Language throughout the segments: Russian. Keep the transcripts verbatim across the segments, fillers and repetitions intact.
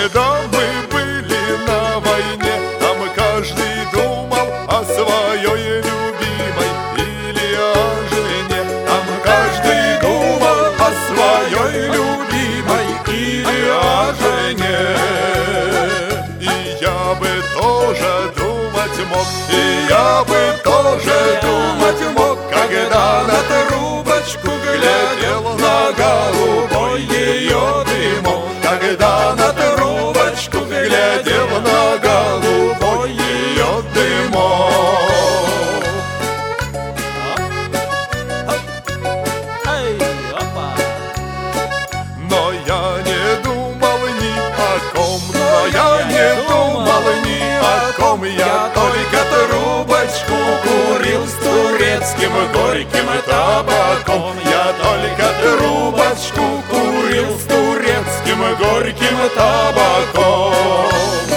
Когда мы были на войне, там каждый думал о своей любимой или о жене. Там каждый думал о своей любимой или о жене. И я бы тоже думать мог, и я бы тоже думать мог, когда на трубочку глядел на голубой ее дымок. Когда на трубочку глядел на голубой ее дымок. Но я не думал ни о ком, но я не думал ни о ком. Я только трубочку курил с турецким горьким табаком. Я только трубочку курил с турецким горьким табаком.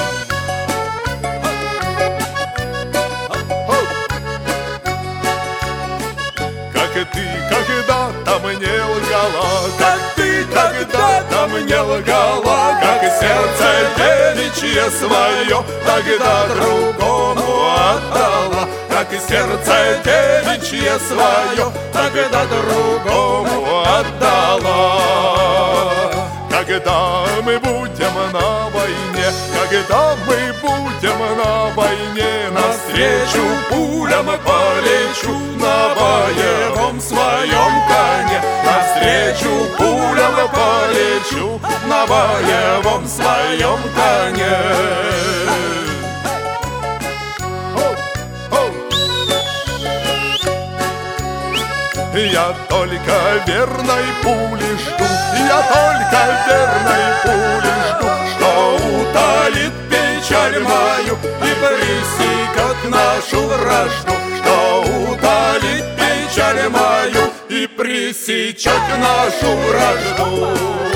Как ты когда-то мне лгала, как ты когда-то мне лгала, как сердце девичье свое тогда другому отдала. Как сердце девичье свое тогда другому отдала. Когда мы будем на войне, когда мы будем на войне, навстречу пулям полечу на боевом своем коне. Навстречу пулям полечу на боевом своем коне. Я только верной пули жду, я только верной пули жду, что утолит печаль мою и пресекет нашу вражду. Что утолит печаль мою и пресечет нашу вражду.